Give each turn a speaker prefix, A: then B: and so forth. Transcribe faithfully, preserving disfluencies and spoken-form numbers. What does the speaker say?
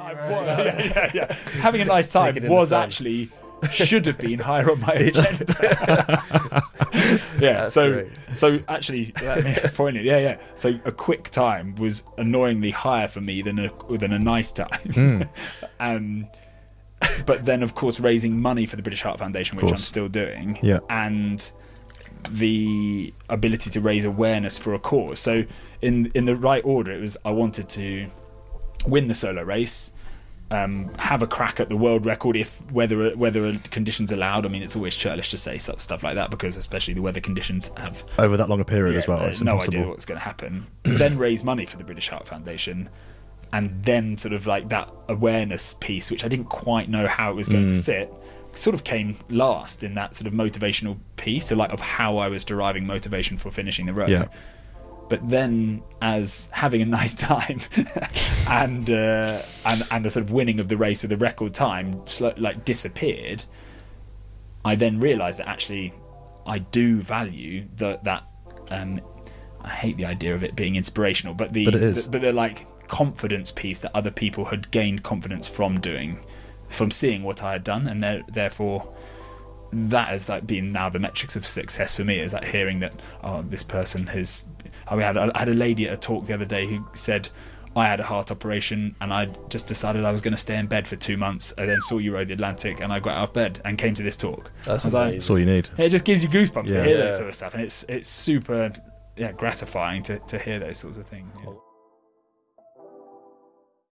A: time was, yeah, yeah, yeah. Having a nice time was actually should have been higher on my agenda. yeah,
B: That's
A: so
B: great.
A: so actually, I mean, it's poignant. Yeah, yeah. So a quick time was annoyingly higher for me than a than a nice time.
C: Mm.
A: um, but then, of course, raising money for the British Heart Foundation, which I'm still doing,
C: Yeah.
A: and the ability to raise awareness for a cause. So in in the right order, it was I wanted to win the solo race, um, have a crack at the world record if weather weather conditions allowed. I mean, it's always churlish to say stuff, stuff like that because especially the weather conditions have
C: Over that long a period
A: yeah,
C: as well.
A: uh,
C: It's
A: no
C: impossible.
A: idea what's going to happen. Then raise money for the British Heart Foundation, and then sort of like that awareness piece, which I didn't quite know how it was going
C: Mm.
A: to fit, sort of came last in that sort of motivational piece, so like of how I was deriving motivation for finishing the road.
C: Yeah.
A: But then, as having a nice time and uh, and and the sort of winning of the race with a record time sl- like disappeared, I then realised that actually I do value the, that. Um, I hate the idea of it being inspirational, but the
C: But it is.
A: the, but the like confidence piece that other people had gained confidence from doing, from seeing what I had done, and there- therefore. That has like been now the metrics of success for me, is like hearing that oh this person has I mean, I had, I had a lady at a talk the other day who said I had a heart operation and I just decided I was going to stay in bed for two months and then saw you rode the Atlantic and I got out of bed and came to this talk.
B: That's
A: I was like,
B: amazing.
C: That's all you need.
A: it just gives you goosebumps
C: Yeah.
A: to hear
B: Yeah.
A: that sort of stuff, and it's it's super yeah gratifying to, to hear those sorts of things. Yeah.